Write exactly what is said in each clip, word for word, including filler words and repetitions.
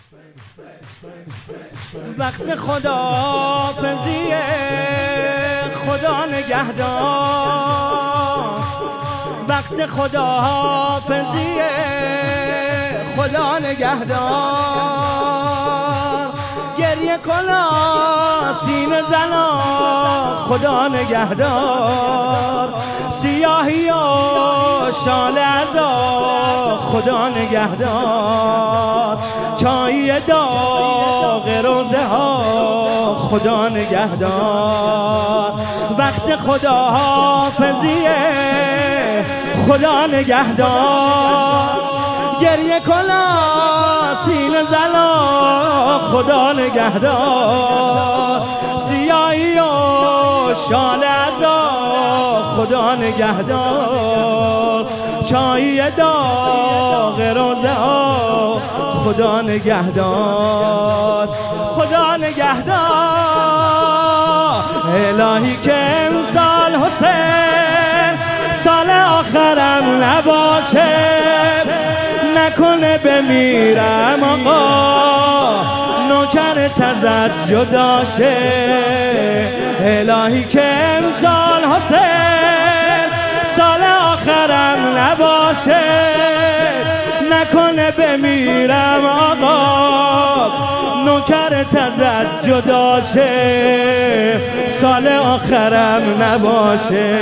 وقت خداحافظیه، خدا نگهدار. وقت خداحافظیه، خدا نگهدار. گریه کنا سینه زنا، خدا نگهدار. سیاهی و شال عزا، خدا نگهدار. چای داغ روزه ها، خدا نگهدار. وقت خداحافظیه، خدا نگهدار. گریه کنا سینه زنا، خدا نگهدار. سیاهی و شال عزا، خدا نگهدار. چای داغ روزه ها، خدا نگهدار. خدا نگهدار. الهی که امسال حسین سال آخرم نباشه، نکنه بمیرم آقا نوکر تزد جدا شه. الهی که امسال حسین سال آخرم نباشه، نکنه بمیرم آقا نوکر تزد جدا شه. سال آخرم نباشه.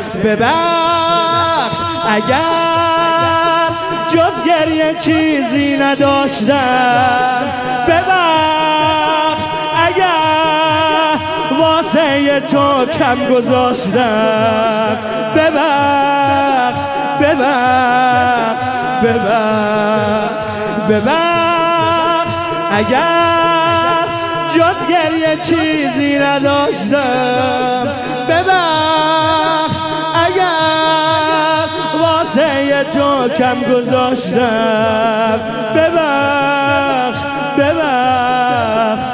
ببخش اگر جز گریه چیزی نداشتم، ببخش اگر واسه تو کم گذاشتم، ببخش ببخش ببخش ببخش اگر جز گریه چیزی نداشتم، ببخش اگر واسه تو کم گذاشتم، ببخش ببخش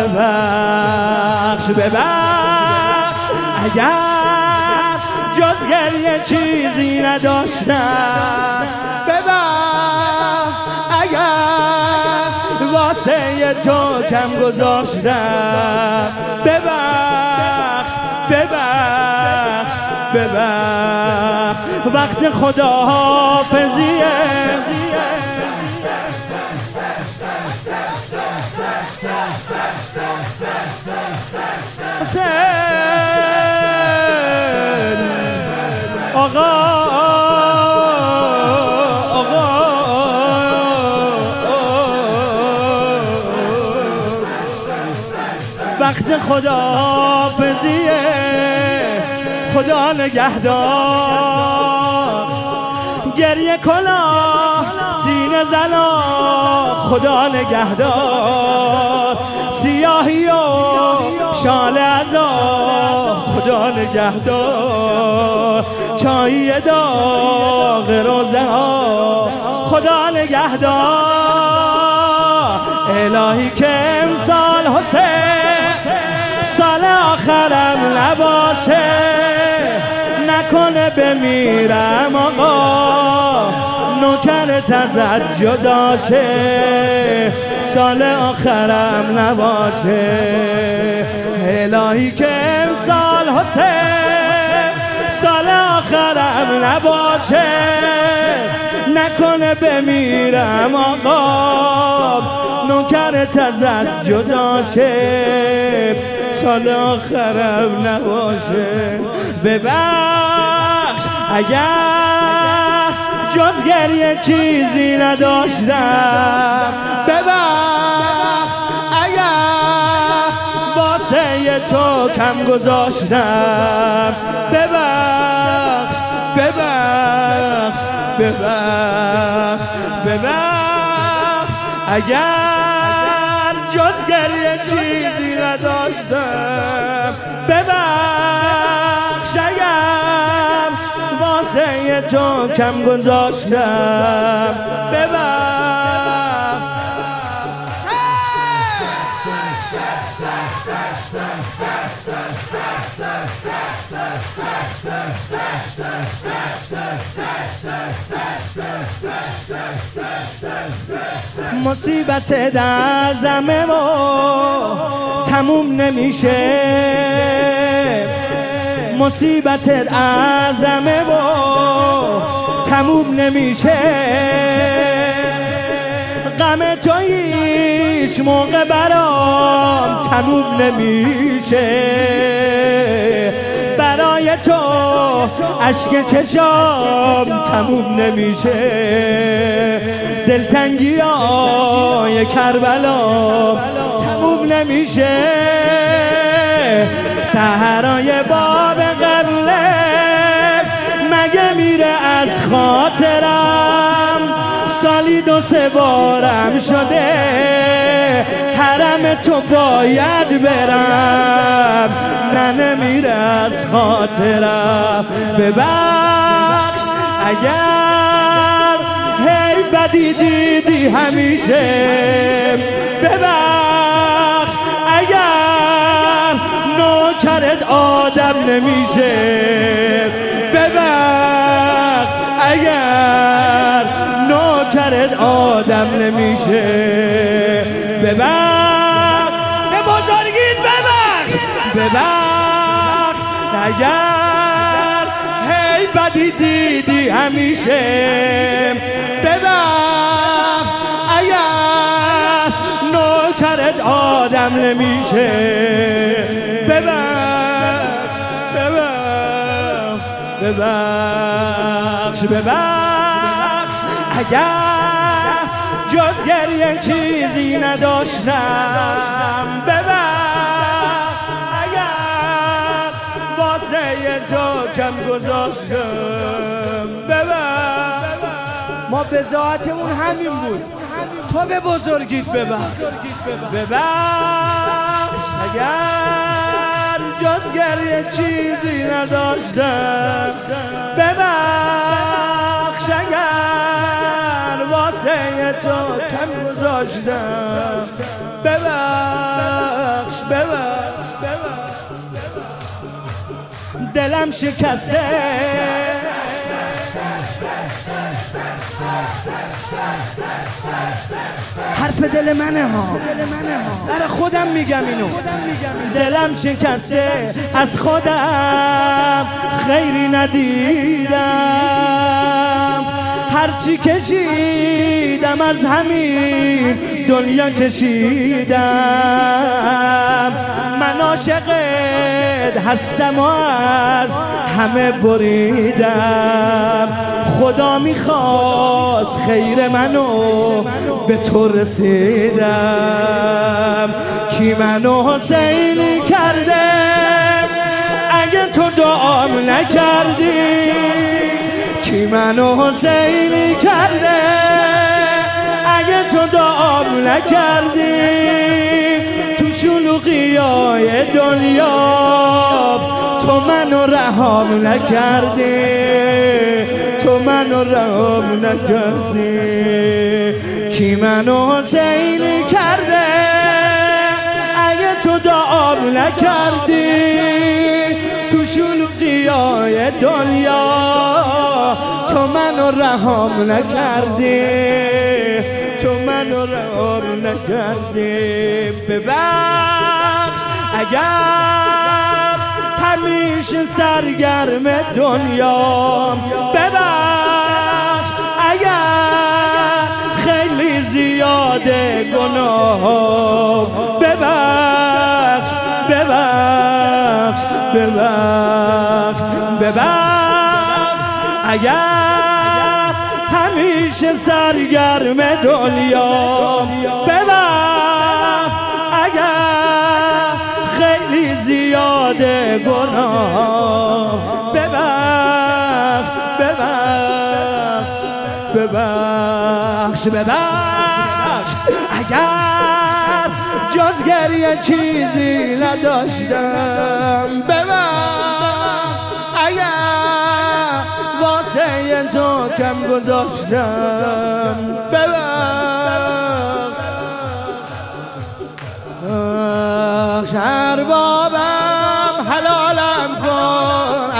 ببخش ببخش اگر جز گریه چیزی نداشتم، ببخش اگر واسه تو کم گذاشتم، ببخش ببخش ببخش. وقت خداحافظیه، آقا آقا وقت خداحافظیه، خدا نگهدار. گریه کنا سینه زنا، خدا نگهدار. سیاهی و شال عزا، خدا نگهدار. چای داغ روزه ها، خدا نگهدار. الهی که امسال حسین سال آخرم نباشه، نکنه بمیرم آقا نوکر تزد جدا شه. سال آخرم نباشه. الهی که امسال حسین سال آخرم نباشه، نکنه بمیرم آقا نوکر تزد جدا شه. سال آخرم نباشه. ببخش اگر جز گریه چیزی نداشتم، ببخش اگر واسه تو کم گذاشتم، ببخش ببخش ببخش ببخش اگر جز گریه چیزی نداشتم، ببخش اگر واسه تو کم گذاشتم، ببخش مصیبت در زمه و تموم نمیشه، مصیبت اعظمه و تموم نمیشه، غم تو هیچ موقع برام تموم نمیشه، برای تو اشک چشام تموم نمیشه، دلتنگی های کربلا تموم نمیشه، سحرای باب قبله مگه میره از خاطرم، سالی دو سه بارم شده حرم تو باید برم، نه نمیره از خاطرم، ببخش اگر هی بدی دیدی همیشه، ببخش اگر نوکرت آدم نمیشه، ببخش اگر نوکرت آدم نمیشه، ببخش به بزرگیت ببخش، ببخش اگر هی بدی دیدی همیشه، ببخش اگر نوکرت آدم نمیشه، ببخش ببخش ببخش ببخش اگر جز گریه چیزی نداشتم، ببخش اگر واسه تو کم گذاشتم، ببخش ما به ذاتمون همین بود، تو به بزرگیت ببخش، ببخش اگر جز گریه چیزی نداشتم، ببخش اگر واسه تو کم گذاشتم، ببخش ببخش ببخش دلم شکسته، حرف دل منه ها، برای خودم میگم اینو، دلم شکسته از خودم خیری ندیدم، هرچی کشیدم از همین دنیا کشیدم، من عاشقت هستم و از همه بریدم، خدا میخواست خیر منو به تو رسیدم، کی منو حسینی کرده اگه تو دعام نکردی، کی منو حسینی کرده اگه تو دعام نکردی، تو شلوغی های دنیا تو منو رهام نکردی، تو منو رهام نکردی، کی منو حسینی کرده اگه تو دعام نکردی، تو شلوغی های دنیا تو منو رهام نکردی، تو منو رهام نکردی، ببخش اگر همیشه سرگرم دنیا، ببخش اگر خیلی زیاده گناه، ببخش ببخش ببخش ببخش اگر همیشه سرگرم دنیا، ببخش اگر خیلی زیاده گناه، ببخش ببخش ببخش ببخش اگر جز گریه چیزی نداشتم، ببخش اگر واسه تو کم گذاشتم، ببخش اربابم حلالم کن،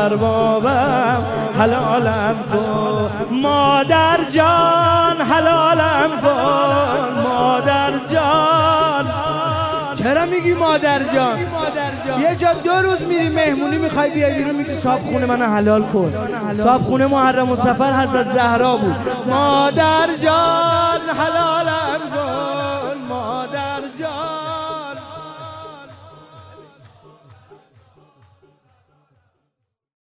اربابم حلالم کن مادر جان حلالم کن مادر جان. چرا میگی مادر جان؟ یه جا دو روز میری مهمونی میخوای بیای بیرون میگی صاحب خونه منو حلال کن. صاحب خونه محرم السفر حضرت زهرا بود. مادر جان حلالم